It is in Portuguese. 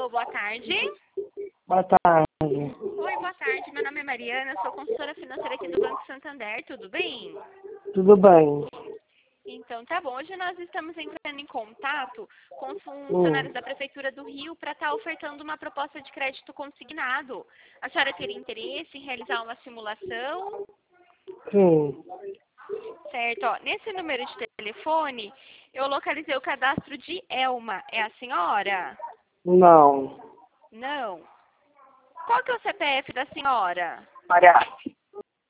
Alô, boa tarde. Boa tarde. Oi, boa tarde. Meu nome é Mariana, sou consultora financeira aqui do Banco Santander, tudo bem? Tudo bem? Então, tá bom. Hoje nós estamos entrando em contato com os funcionários da Prefeitura do Rio para estar ofertando uma proposta de crédito consignado. A senhora teria interesse em realizar uma simulação? Sim. Certo, ó. Nesse número de telefone, eu localizei o cadastro de Elma. É a senhora? Não. Não. Qual que é o CPF da senhora? Maria.